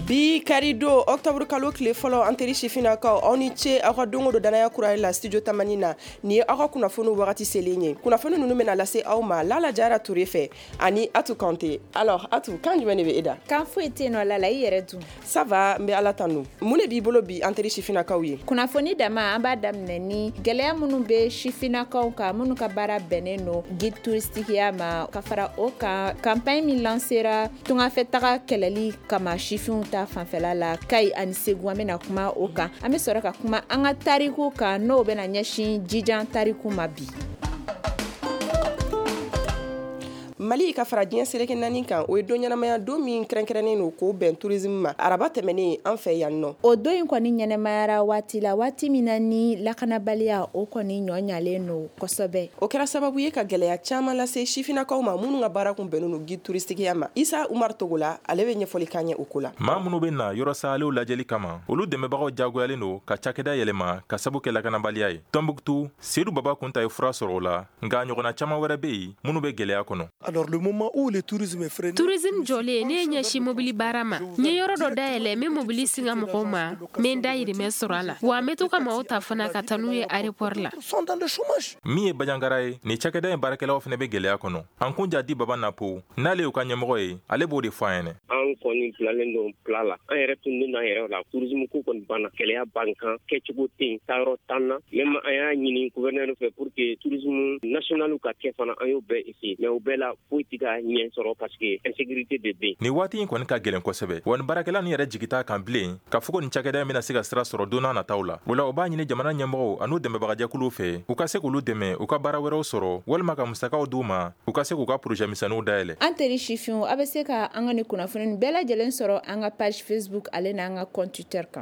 Bi karido octobre kalo kile fɔlɔ anteri sifinakaw aw ni ce aw ka dongo do danaya kura la studio tamani na ni ye aw ka kunnafoni wagati selen ye kunnafoni ninnu bɛna lase aw ma Lala Jara Ture fɛ ani Atu Kante. Alors Atu, kan jumɛn de bɛ e da? Kan foyi tɛ nɔ Lala, i yɛrɛ dun? Ça va, n bɛ Ala tanu. Mun de b'i bolo bi anteri sifinakaw ye? Kunnafoni dama an b'a daminɛ ni gɛlɛya minnu bɛ sifinakaw kan minnu ka baara bɛnnen no guide touristikiya ma ka fara o kan campagne min lancera tungafɛtaga kɛlɛli kama sifinw ta fanfɛla la Kayi ani Segu an bɛna kuma o kan an bɛ sɔrɔ ka kuma an ka tariku kan n'o bɛna ɲɛsin jijan tariku ma bi. Mali ka fara diɲɛ seleke naani kan o ye don ɲɛnamaya don min kɛrɛnkɛrɛnnen no k'o bɛn tourisme ma araba tɛmɛnen an fɛ yan nɔ. O don in kɔni ɲɛnɛmayara waati la waati min na ni lakanabaliya o kɔni ɲɔɲalen no kosɛbɛ. O kɛra sababu ye ka gɛlɛya caman lase sifinakaw ma minnu ka baara kun bɛnnen no guide touristikiya ma. Isa Umar Togola ale bɛ ɲɛfɔli k'an ye o ko la. Maa minnu bɛ na yɔrɔ sahalew lajɛli kama olu dɛmɛbagaw jagoyalen do ka cakɛda yɛlɛma ka sabu kɛ lakanabaliya ye. Tombouctou, Seydou Baba Kunta ye fura sɔrɔ o la nka ɲɔgɔnna caman wɛrɛ bɛ yen minnu bɛ gɛlɛya kɔnɔ. Alors le moment où le tourisme est freiné, tourisme jɔlen ne ɲɛsi mobili baara ma n ye yɔrɔ dɔ dayɛlɛ n bɛ mobili singa mɔgɔw ma n bɛ n dayirimɛ sɔrɔ a la wa n bɛ to ka mɔgɔw ta fana ka taa n'u ye aéroport la. sont dans le chômage. Min ye Bajangara ye ni cakɛda ye baarakɛlaw fana bɛ gɛlɛya kɔnɔ. An kun jadi Baba Napo n'ale y'u ka ɲɛmɔgɔ ye ale b'o de fɔ an ɲɛnɛ. An kɔni bilalen don pla la an yɛrɛ tun n'an yɛrɛ la tourisme ko kɔni banna gɛlɛya ban kan kɛcogo tɛ yen taayɔrɔ t'an na même an y'a ɲini gouverneur fɛ pour que tourisme national ka kɛ fana an y'o bɛɛ essayer mais o bɛɛ la foyi tɛ ka ɲɛ sɔrɔ parce que insécurité de bɛ yen. Ni waati in kɔni ka gɛlɛn kosɛbɛ wa ni baarakɛla ni yɛrɛ jigita kan bilen ka fɔ ko nin cakɛda in bɛna se ka sira sɔrɔ don n'a nataw la o la o b'a ɲini jamana ɲɛmɔgɔw an'u dɛmɛbagajɛkuluw fɛ u ka se k'olu dɛmɛ u ka baara wɛrɛw sɔrɔ walima ka musakaw d'u ma u ka se k'u ka projet misɛnninw dayɛlɛ. An teri sifinw a bɛ se ka an ka ni kunnafoni bɛɛ lajɛlen sɔrɔ an ka page Facebook ale n'an ka compte Twitter kan.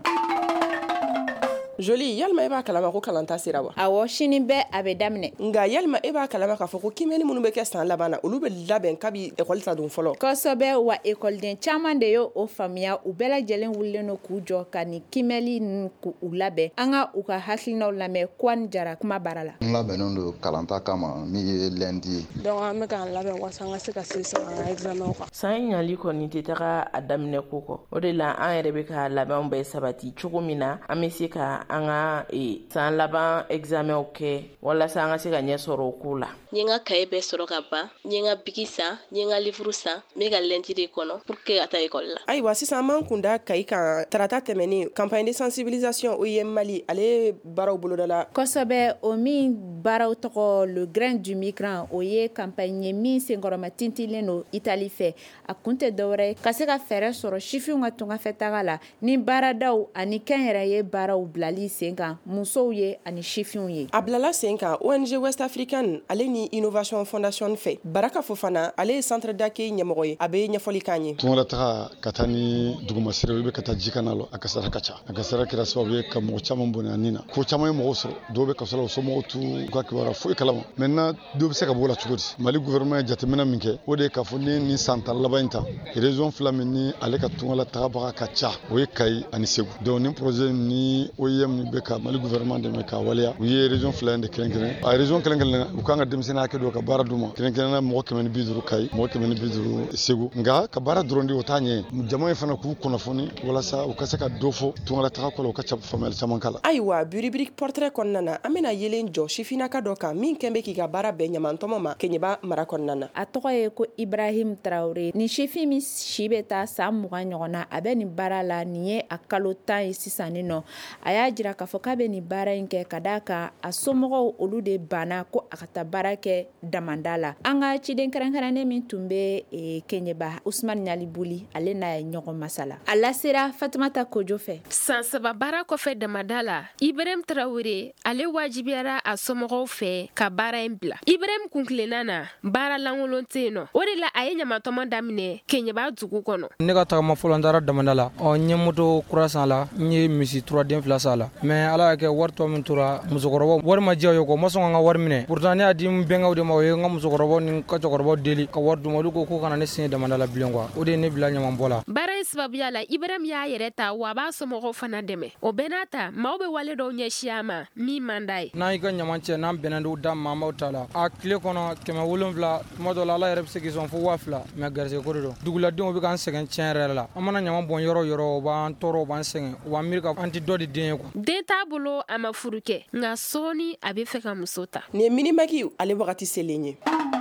Joli, yalima e b'a kalama ko kalanta sera wa? Awɔ, sini bɛɛ a bɛ daminɛ. Nga yalima e b'a kalama k'a fɔ ko kimɛni minnu bɛ kɛ san laban na olu bɛ labɛn kabi école ta don fɔlɔ. Kosɛbɛ wa écoleden caman de y'o faamuya u bɛɛ lajɛlen wulilen no k'u jɔ ka ni kimɛli ninnu k'u labɛn an ka u ka hakilinaw lamɛn Kwan Jara kuma baara la. N labɛnnen don kalanta kama min ye lundi. Donc an bɛ k'an labɛn wasa an ka se ka se sɔrɔ an ka examen kan. San ɲali kɔni tɛ taga a daminɛ ko kɔ o de la an yɛrɛ bɛ ka labɛnw bɛɛ sabati cogo min na an bɛ se ka an ka san laban examenw kɛ walasa an ka se ka ɲɛ sɔrɔ o ko la. N ye n ka kaye bɛɛ sɔrɔ ka ban n ye n ka bigi san n ye n ka livre san n bɛ ka lundi de kɔnɔ pour que ka taa école la. Ayiwa sisan an b'an kun da Kayi kan tarata tɛmɛnen campagne de sensibilisation OIM Mali ale baaraw boloda la. Kosɛbɛ o min baaraw tɔgɔ le grain du migrant o ye campagne ye min senkɔrɔma tintilen no Italie fɛ a kun tɛ dɔwɛrɛ ye ka se ka fɛɛrɛ sɔrɔ sifinw ka tungafɛtaga la ni baaradaw ani kɛnyɛrɛ ye baaraw bilali sen kan musow ye ani sifinw ye. A bilala sen kan ONG West African ale ni Innovation Fondation fɛ Baraka Fofana ale ye centre d'accueil ɲɛmɔgɔ ye a bɛ ɲɛfɔli k'an ye. Tungafɛtaga ka taa ni dugumasiraw bɛ ka taa jikana la a kasara ka ca a kasara kɛra sababu ye ka mɔgɔ caman bonya nin na ko caman ye mɔgɔw sɔrɔ dɔw bɛ kasɔrɔ o somɔgɔw tu u ka kibaruya foyi kalama maintenant dɔw bɛ se ka bɔ o la cogo di Mali gouvernement ye jateminɛ min kɛ o de ye k'a fɔ ni nin san tan laban in ta région fila min ni ale ka tungalatabaga ka ca o ye Kayi ani Segu donc ni projet ni OIM bɛ ka Mali gouvernement dɛmɛ ka waleya u ye région fila in de kɛrɛnkɛrɛn a région kɛrɛnkɛrɛn u kan ka denmisɛnnin hakɛ dɔ ka baara d'u ma kɛrɛnkɛrɛnna mɔgɔ 150 Kayi mɔgɔ 150 Segu nka ka baara dɔrɔn de o t'a ɲɛ jama in fana k'u kunnafoni walasa u ka se ka dɔ fɔ tungalataga kɔlɔ u ka ca faamuyali caman k'a la. Ayiwa buribiri portrait kɔnɔna na an bɛna yelen jɔ sifinaka dɔ kan min kɛn bɛ k'i ka baara bɛɛ ɲamantɔmɔ ma Keɲeba mara kɔnɔna na. A tɔgɔ ye ko Ibrahim Traoré ni sifin min si bɛ taa san 20 ɲɔgɔn na a bɛ nin baara la nin ye a kalo 10 ye sisan nin nɔ a y'a jira k'a fɔ k'a bɛ nin baara in kɛ ka d'a kan a somɔgɔw olu de banna ko a ka taa baara kɛ damanda la. An ka ciden kɛrɛnkɛrɛnnen min tun bɛ Keɲeba Usman Ɲalibuli ale n'a ye ɲɔgɔn masala a lasera Fatumata Kojo fɛ. San 3 baara kɔfɛ damada la Ibrahim Traoré ale wajibiyara a somɔgɔw fɛ ka baara in bila. Ibrahim kunkilenna na baara lankolon tɛ yen nɔ o de la a ye ɲamatɔmɔ daminɛ Keɲeba dugu kɔnɔ. Ne ka tagama fɔlɔ n taara damanda la n ye moto kura san la n ye misi 3 den 2 san la mais ala y'a kɛ wari tɔ min tora musokɔrɔbaw wari ma diya o ye kɔ ma sɔn ka n ka wari minɛ pourtant ne y'a di n bɛnkɛw de ma o ye n ka musokɔrɔbaw ni n ka cɛkɔrɔbaw deli ka wari d'u ma olu ko k'u kana ne signé damanda la bilen quoi o de ye ne bila ɲamanbɔ la. Baara in sababuya la Ibrahim y'a yɛrɛ ta wa b'a somɔgɔw fana dɛmɛ. O bɛɛ n'a ta maaw bɛ wale dɔw ɲɛsin a ma min man d'a ye. N'a y'i ka ɲaman cɛ n'an bɛnna d'o da maaw ta la a tile kɔnɔ 700 tuma dɔ la Ala yɛrɛ bɛ se k'i sɔn fo 2000 mais garisɛgɛ ko de don. Duguladenw bɛ k'an sɛgɛn tiɲɛ yɛrɛ la. An mana ɲaman bɔn yɔrɔ yɔrɔ o b'an tɔɔrɔ o b'an sɛgɛn o b'an miiri ka an ti dɔ di den ye quoi. Den t'a bolo a ma furu kɛ nka sɔɔni a bɛ fɛ ka muso ta. Nin ye Minimaki ale wagati selen ye.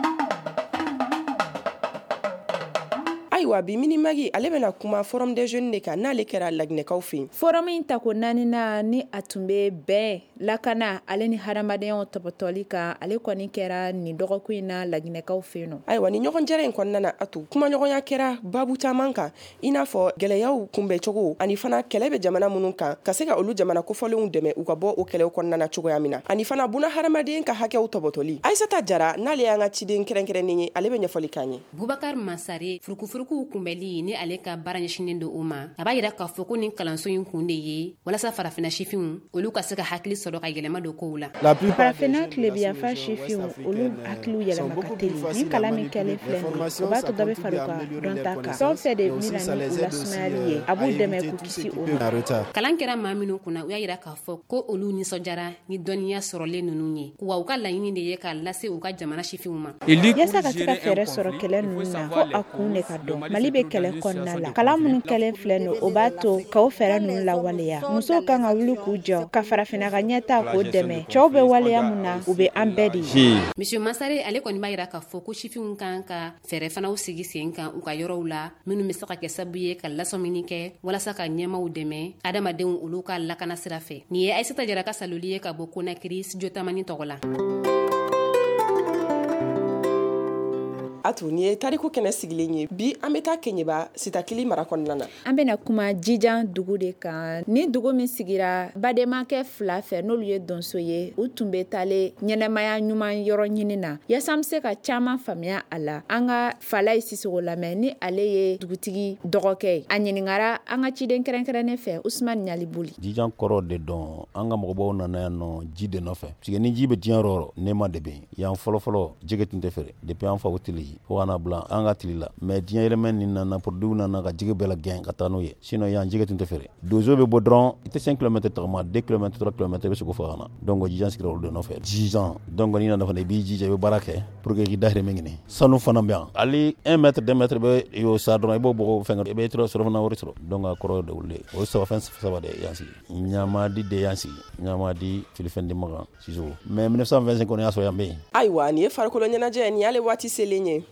Ayiwa bi Minimaki ale bɛna kuma Forum des jeunes de kan n'ale kɛra Laginɛkaw fɛ yen. Forum in tako 4nan ni a tun bɛ bɛn lakana ale ni hadamadenyaw tɔpɔtɔli kan ale kɔni kɛra nin dɔgɔkun in na Laginɛkaw fɛ yen nɔ. Ayiwa ni ɲɔgɔn jɛra in kɔnɔna na a to kumaɲɔgɔnya kɛra babu caman kan i n'a fɔ gɛlɛyaw kunbɛcogo ani fana kɛlɛ bɛ jamana minnu kan ka se ka olu jamana kofɔlenw dɛmɛ u ka bɔ o kɛlɛw kɔnɔna na cogoya min na ani fana buna hadamaden ka hakɛw tɔpɔtɔli. Aissata Jara n'ale y'an ka ciden kɛrɛnkɛrɛnnen ye ale bɛ ɲɛfɔli k'an ye. Bubakar Masare furukufuruku kunbɛli ni ale ka baara ɲɛsinnen don o ma a b'a yira k'a fɔ ko nin kalanso in kun de ye walasa farafina sifinw olu ka se ka hakili sɔrɔ ka yɛlɛma don kow la. Farafina tilebiyanfan sifinw olu hakiliw yɛlɛma ka teli ni kalan min kɛlen filɛ nin o b'a to dɔ bɛ fara u ka dɔnta kan fɛn o fɛn de mina ni u lasumayali ye a b'u dɛmɛ k'u kisi o ma. Kalan kɛra maa minnu kunna u y'a yira k'a fɔ ko olu nisɔndiyara ni dɔnniya sɔrɔlen ninnu ye wa u ka laɲini de ye k'a lase u ka jamana sifinw ma. Yasa ka se ka fɛɛrɛ sɔrɔ kɛlɛ ninnu na fo a kun de ka dɔn Mali bɛ kɛlɛ kɔnɔna la kalan minnu kɛlen filɛ nin o b'a to k'o fɛɛrɛ ninnu lawaleya musow kan ka wuli k'u jɔ ka farafina ka ɲɛta k'o dɛmɛ cɛw bɛ waleya mun na u bɛ an bɛɛ de ye. Monsieur Masare ale kɔni b'a yira k'a fɔ ko sifinw kan ka fɛɛrɛ fanaw sigi sen kan u ka yɔrɔw la minnu bɛ se ka kɛ sababu ye ka lasɔmini kɛ walasa ka ɲɛmaw dɛmɛ adamadenw olu ka lakana sira fɛ. Nin ye Aissata Jara ka saloli ye ka bɔ Konakiri studio Tamani tɔgɔ la. Atu ni ye tariku kɛnɛ sigilen ye bi an bɛ taa Kɛɲɛba Sitakili mara kɔnɔna na. An bɛna kuma Jijan dugu de kan ni dugu min sigira bademakɛ 2 fɛ n'olu ye donso ye u tun bɛ taale ɲɛnɛmaya ɲuman yɔrɔ ɲini na yasa an bɛ se ka caman faamuya a la an ka Falaye Sisogo lamɛn ni ale ye dugutigi dɔgɔkɛ a ɲininkara an ka ciden kɛrɛnkɛrɛnnen fɛ Usmane Ɲalibuli. Jijan kɔrɔ de dɔn an ka mɔgɔbaw nana yan nɔ ji de nɔfɛ parce que ni ji bɛ diɲɛ yɔrɔ nɛma de bɛ yen yan fɔlɔfɔlɔ jɛgɛ tun tɛ feere depuis an faw tili fo kana bila an ka tili la mais diɲɛ yɛlɛmɛ nin nana produit nana ka jɛgɛ bɛɛ la gɛn ka taa n'o ye sinon yan jɛgɛ tun tɛ feere dozo bɛ bɔ dɔrɔn i tɛ 5 km tagama 2 km 3 km i bɛ se k'o fɔ ka na donc Jijan sigira olu de nɔfɛ 10 ans donc n'i nana fana i b'i jija i bɛ baara kɛ pour que k'i dahirimɛ ɲini sanu fana bɛ yan hali 1 mètre 2 mètre bɛ y'o sa dɔrɔn i b'o bɔgɔ fɛn i bɛ sɔrɔ fana wari sɔrɔ donc a kɔrɔ de olu o ye fɛn saba de yan sigi Ɲamadi de yan sigi Ɲamadi Filifɛn Dimakan Sisogo mais 1925 kɔni y'a sɔrɔ yan bɛ yen. Ayiwa nin ye farikolo ɲɛnajɛ nin y'ale waati selen ye.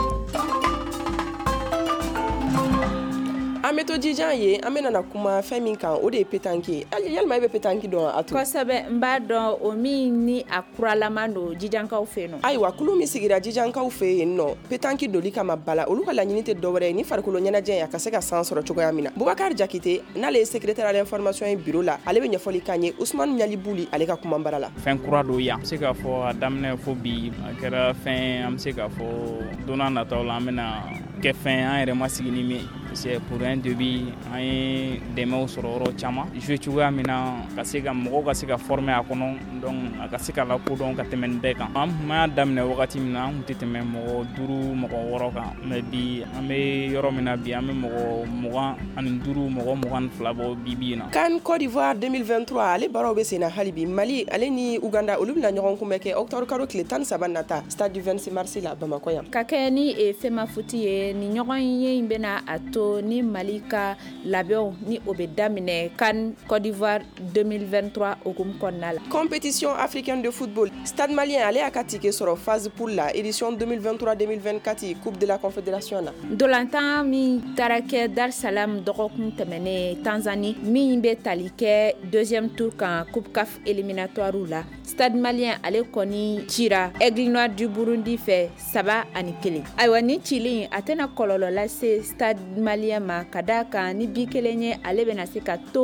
An bɛ to Jijan ye an bɛ nana kuma fɛn min kan o de ye pétanque yalima i bɛ pétanque dɔn a to. Kosɛbɛ n b'a dɔn o min ni a kuralaman don Jijankaw fɛ yen nɔ. Ayiwa kulu min sigira Jijankaw fɛ yen nɔ pétanque doli kama bala olu ka laɲini tɛ dɔwɛrɛ ye ni farikolo ɲɛnajɛ ye a ka se ka san sɔrɔ cogoya min na. Bubakar Jakite n'ale ye secrétaire à l'information ye bureau la ale bɛ ɲɛfɔli k'an ye Usmane Ɲalibuli ale ka kuma bara la. Fɛn kura don yan. An bɛ se k'a fɔ a daminɛ fo bi a kɛra fɛn an bɛ se k'a fɔ don n'a nataw la an bɛna kɛ fɛn an yɛrɛ ma sigi ni min c'est pour un début an ye dɛmɛw sɔrɔ yɔrɔ caman jouer cogoya min na ka se ka mɔgɔw ka se ka former a kɔnɔ donc a ka se ka lakodɔn ka tɛmɛ nin bɛɛ kan an tun y'a daminɛ wagati min na an tun tɛ tɛmɛ mɔgɔ 5 mɔgɔ 6 kan mais bi an bɛ yɔrɔ min na bi an bɛ mɔgɔ 25 mɔgɔ 22 bɔ bi na. CAN Côte d'Ivoire 2023 ale baaraw bɛ sen na hali bi Mali ale ni Uganda olu bɛna ɲɔgɔn kunbɛn kɛ octobre kalo tile 13 nata stade du 26 mars la Bamakɔ yan. Ka kɛ ni fema futi ye ni ɲɔgɔn ye in bɛna a to ni Mali ka labɛnw ni o bɛ daminɛ CAN Côte d'Ivoire 2023 hukumu kɔnɔna la. Compétition africaine de football stade malien ale y'a ka ticket sɔrɔ phase poule la édition 2023-2024 coupe de la confédération na. Dolantan min taara kɛ Dar Salam dɔgɔkun tɛmɛnen Tanzanie min bɛ tali kɛ deuxième tour kan coupe CAF éliminatoire la stade malien ale kɔni cira Aigle Noir du Burundi fɛ 3-1. Ayiwa ni cili a tɛna kɔlɔlɔ lase stade malien ma ka da kan ni bi kelen ye ale bɛna se ka to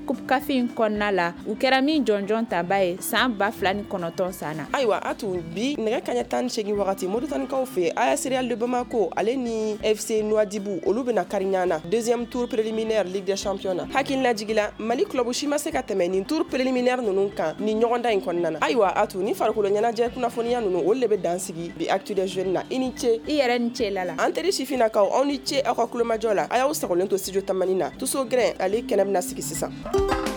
coupe kafin kɔnɔna la u kɛra min jɔnjɔn taba ye san 2019 sana. Ayiwa atu bi nɛgɛ kaɲɛ 18 wagati Moritanikaw fɛ AS Real de Bamako ale ni FC Nouadhibou olu bɛna kariɲana deuxième tour préliminaire Ligue des Champions na. Hakilina jigila Mali club si ma se ka tɛmɛ nin tour préliminaire ninnu kan ni ɲɔgɔnda in kɔnɔna na. Ayiwa atu ni farikolo ɲɛnajɛ kunnafoniya ninnu olu de bɛ dansigi bi Actu des Jeunes na. I ni ce. I yɛrɛ ni ce Lala. An teri sifinakaw aw ni ce aw ka kulomajɔ la. A y'aw sagolen to studio tamani na. Tuso Grɛn ale kɛnɛ bɛna sigi sisan.